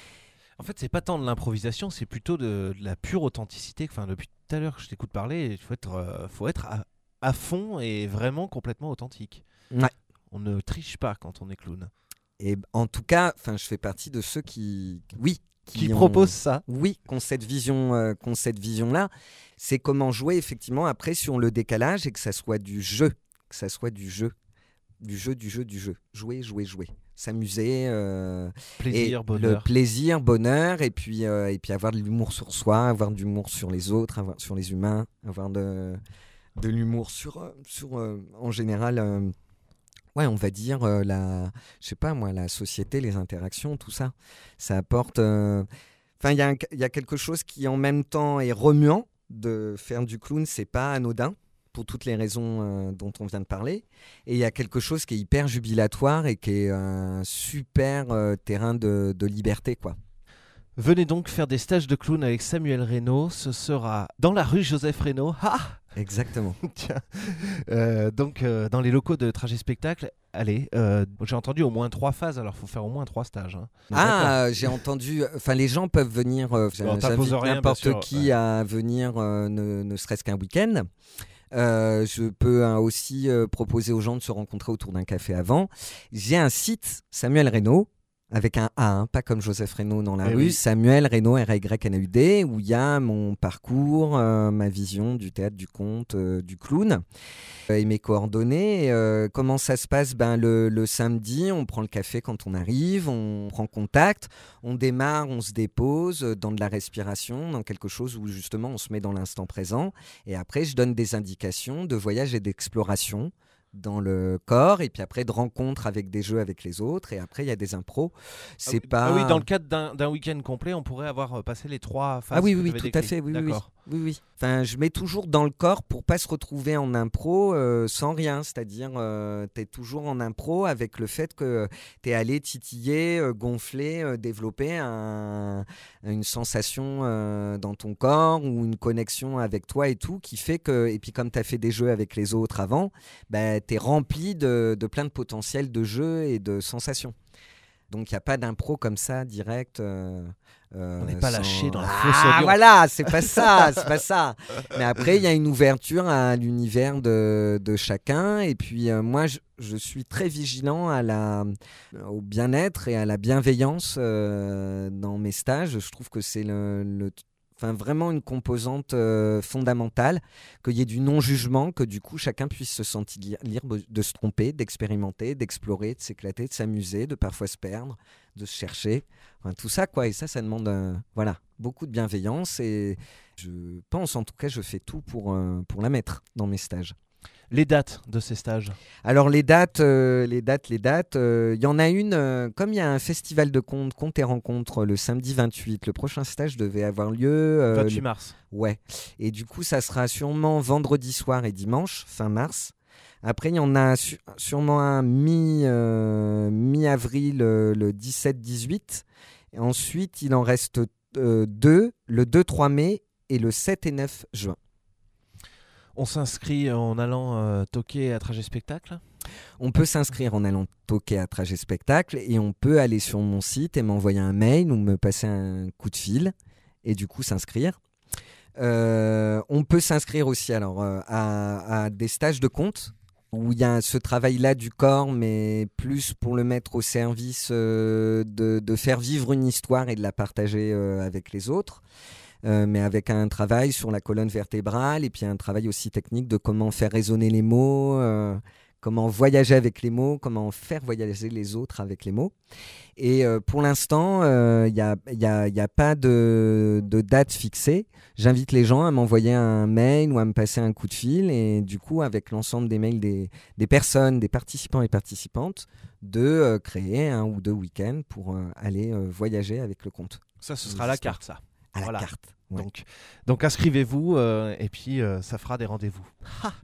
En fait, c'est pas tant de l'improvisation, c'est plutôt de, de la pure authenticité. Enfin, depuis tout à l'heure que je t'écoute parler, il faut être, euh, faut être à, à fond et vraiment complètement authentique. Ouais. On ne triche pas quand on est clown. Et en tout cas, enfin, je fais partie de ceux qui, oui, qui, qui ont, proposent ça. Oui, qui ont cette vision, euh, qui ont cette vision-là. C'est comment jouer effectivement après sur le décalage et que ça soit du jeu, que ça soit du jeu, du jeu, du jeu, du jeu. Jouer, jouer, jouer. S'amuser. Euh, plaisir, bonheur. Le plaisir, bonheur, et puis euh, et puis avoir de l'humour sur soi, avoir de l'humour sur les autres, avoir sur les humains, avoir de de l'humour sur sur euh, en général. Euh, Ouais, on va dire euh, la, je sais pas moi, la société, les interactions, tout ça, ça apporte. Enfin, euh... il y a, y a quelque chose qui en même temps est remuant de faire du clown, c'est pas anodin pour toutes les raisons euh, dont on vient de parler, et il y a quelque chose qui est hyper jubilatoire et qui est un super euh, terrain de, de liberté, quoi. Venez donc faire des stages de clown avec Samuel Reynaud. Ce sera dans la rue Joseph Reynaud. Ah Exactement. Tiens. Euh, donc, euh, dans les locaux de Trajet Spectacle. Allez, euh, j'ai entendu au moins trois phases, alors il faut faire au moins trois stages. Hein. Ah, euh, j'ai entendu. Enfin, les gens peuvent venir. Euh, bon, J'invite rien, n'importe qui ouais. à venir, euh, ne, ne serait-ce qu'un week-end. Euh, je peux hein, aussi euh, proposer aux gens de se rencontrer autour d'un café avant. J'ai un site, Samuel Reynaud. Avec un A, hein, pas comme Joseph Reynaud dans la Mais rue, oui. Samuel Reynaud, R Y N A U D, où il y a mon parcours, euh, ma vision du théâtre, du conte, euh, du clown, euh, et mes coordonnées. Euh, comment ça se passe ben, le, le samedi, on prend le café quand on arrive, on prend contact, on démarre, on se dépose dans de la respiration, dans quelque chose où justement on se met dans l'instant présent. Et après, je donne des indications de voyage et d'exploration dans le corps, et puis après de rencontres avec des jeux avec les autres, et après il y a des impros. C'est ah, pas... ah oui, dans le cadre d'un, d'un week-end complet, on pourrait avoir passé les trois phases. Ah oui, oui, oui, tout décrit. à fait, oui, D'accord. oui, oui, oui. Enfin, je mets toujours dans le corps pour pas se retrouver en impro euh, sans rien, c'est-à-dire euh, t'es toujours en impro avec le fait que t'es allé titiller, euh, gonfler, euh, développer un, une sensation euh, dans ton corps ou une connexion avec toi et tout, qui fait que, et puis comme t'as fait des jeux avec les autres avant, bah, t'es rempli de, de plein de potentiel de jeux et de sensations. Donc il n'y a pas d'impro comme ça, direct. Euh, euh, On n'est pas sans... lâché dans la ah, fosse au lion. Voilà, c'est pas ça, c'est pas ça. Mais après, il y a une ouverture à l'univers de, de chacun. Et puis euh, moi, je, je suis très vigilant à la, au bien-être et à la bienveillance euh, dans mes stages. Je trouve que c'est le... le Enfin, vraiment une composante euh, fondamentale, qu'il y ait du non-jugement, que du coup chacun puisse se sentir libre de se tromper, d'expérimenter, d'explorer, de s'éclater, de s'amuser, de parfois se perdre, de se chercher. Enfin, tout ça, quoi. Et ça, ça demande euh, voilà, beaucoup de bienveillance. Et je pense, en tout cas, je fais tout pour, euh, pour la mettre dans mes stages. Les dates de ces stages? Alors les dates, euh, les dates, les dates, il euh, y en a une, euh, comme il y a un festival de contes, contes et rencontres le samedi vingt-huit, le prochain stage devait avoir lieu... Euh, vingt-huit mars. Le... Ouais, et du coup ça sera sûrement vendredi soir et dimanche, fin mars. Après il y en a su- sûrement un mi, euh, mi-avril, euh, le dix-sept dix-huit. Et ensuite il en reste euh, deux, le deux trois mai et le sept et neuf juin. On s'inscrit en allant euh, toquer à Trajet Spectacle? On peut s'inscrire en allant toquer à Trajet Spectacle, et on peut aller sur mon site et m'envoyer un mail ou me passer un coup de fil et du coup s'inscrire. Euh, on peut s'inscrire aussi alors, euh, à, à des stages de contes où il y a ce travail-là du corps, mais plus pour le mettre au service euh, de, de faire vivre une histoire et de la partager euh, avec les autres. Euh, mais avec un travail sur la colonne vertébrale et puis un travail aussi technique de comment faire résonner les mots, euh, comment voyager avec les mots, comment faire voyager les autres avec les mots. Et euh, pour l'instant, il euh, n'y a, y a, y a pas de, de date fixée. J'invite les gens à m'envoyer un mail ou à me passer un coup de fil, et du coup, avec l'ensemble des mails des, des personnes, des participants et participantes, de euh, créer un ou deux week-ends pour euh, aller euh, voyager avec le conte. Ça, ce sera à la carte, ça. À voilà. la carte. Ouais. Donc, donc inscrivez-vous euh, et puis euh, ça fera des rendez-vous.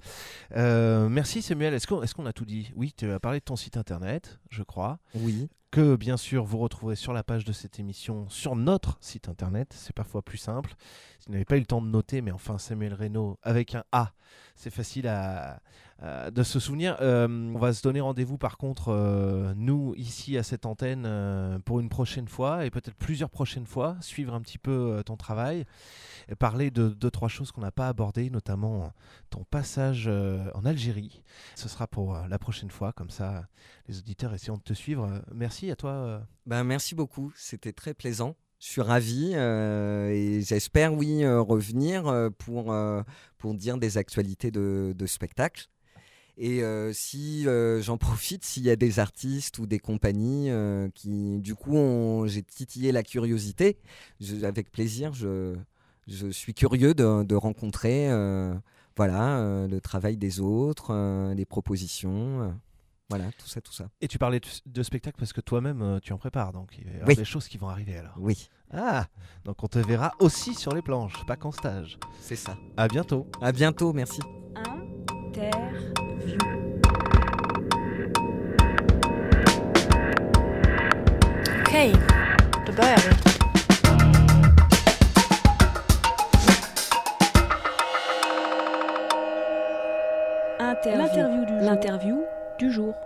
euh, merci Samuel. Est-ce qu'on, est-ce qu'on a tout dit? Oui, tu as parlé de ton site internet, je crois. Oui. que bien sûr vous retrouverez sur la page de cette émission sur notre site internet. C'est parfois plus simple. Si vous n'avez pas eu le temps de noter, mais enfin Samuel Reynaud avec un A, c'est facile à, à, de se souvenir. Euh, on va se donner rendez-vous par contre, euh, nous ici à cette antenne, euh, pour une prochaine fois et peut-être plusieurs prochaines fois, suivre un petit peu euh, ton travail, et parler de deux, trois choses qu'on n'a pas abordées, notamment ton passage euh, en Algérie. Ce sera pour euh, la prochaine fois, comme ça les auditeurs essaieront de te suivre. Merci à toi. Euh. Ben, merci beaucoup, c'était très plaisant. Je suis ravi euh, et j'espère, oui, euh, revenir euh, pour, euh, pour dire des actualités de, de spectacle. Et euh, si euh, j'en profite, s'il y a des artistes ou des compagnies euh, qui, du coup, ont, j'ai titillé la curiosité, je, avec plaisir, je, je suis curieux de, de rencontrer euh, voilà, euh, le travail des autres, euh, les propositions. Euh. Voilà, tout ça, tout ça. Et tu parlais de, de spectacle parce que toi-même, euh, tu en prépares, donc il va y avoir oui. des choses qui vont arriver alors. Oui. Ah, donc on te verra aussi sur les planches, pas qu'en stage. C'est ça. À bientôt. À bientôt, merci. Interview. Okej, då börjar vi. Interview. L'interview du jour. L'interview du jour.